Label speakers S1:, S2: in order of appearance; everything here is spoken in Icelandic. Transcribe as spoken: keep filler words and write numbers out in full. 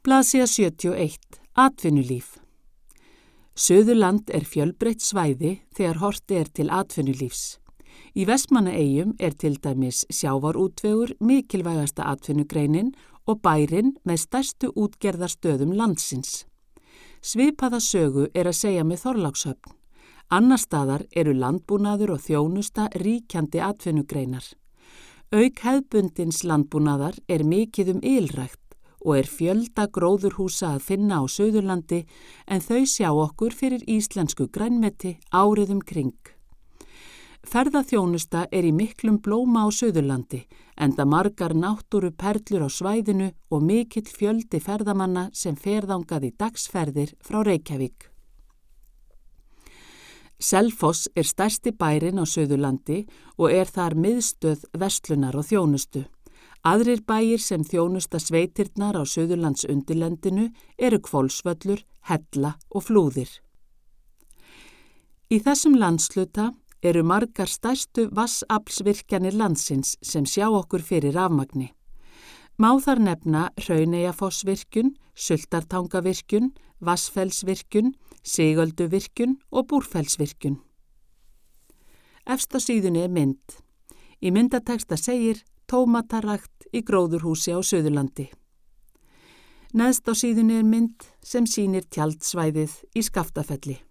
S1: Blaðsíða sjötíu og eitt. Atvinnulíf. Suðurland er fjölbreytt svæði þegar horft er til atvinnulífs. Í Vestmannaeyjum er til dæmis sjávarútvegur mikilvægasta atvinnugreinin og bærinn með stærstu útgerðarstöðum landsins. Svipaða sögu er að segja með Þorlákshöfn. Annars staðar eru landbúnaður og þjónusta ríkjandi atvinnugreinar. Auk hefðbundins landbúnaðar er mikið um ylrækt og er fjölda gróðurhúsa að finna á Suðurlandi en þau sjá okkur fyrir íslensku grænmeti árið um kring. Ferðaþjónusta er í miklum blóma á Suðurlandi enda margar náttúru perlur á svæðinu og mikill fjöldi ferðamanna sem ferðangað í dagsferðir frá Reykjavík. Selfoss er stærsti bærinn á Suðurlandi og er þar miðstöð verslunar og þjónustu. Aðrir bæir sem þjónusta sveitirnar á Suðurlands undirlendinu eru Hvolsvöllur, Hella og Flúðir. Í þessum landsluta eru margar stærstu vatnsaflsvirkjanir landsins sem sjá okkur fyrir rafmagni. Má þar nefna Hrauneyjafossvirkjun, Sultartangavirkjun, Vatnsfellsvirkjun, Sigölduvirkjun og Búrfellsvirkjun. Efst á síðunni er mynd. Í myndateksta segir tómatarakt í gróðurhúsi á Suðurlandi. Neðst á síðunni er mynd sem sýnir tjaldsvæðið í Skaftafelli.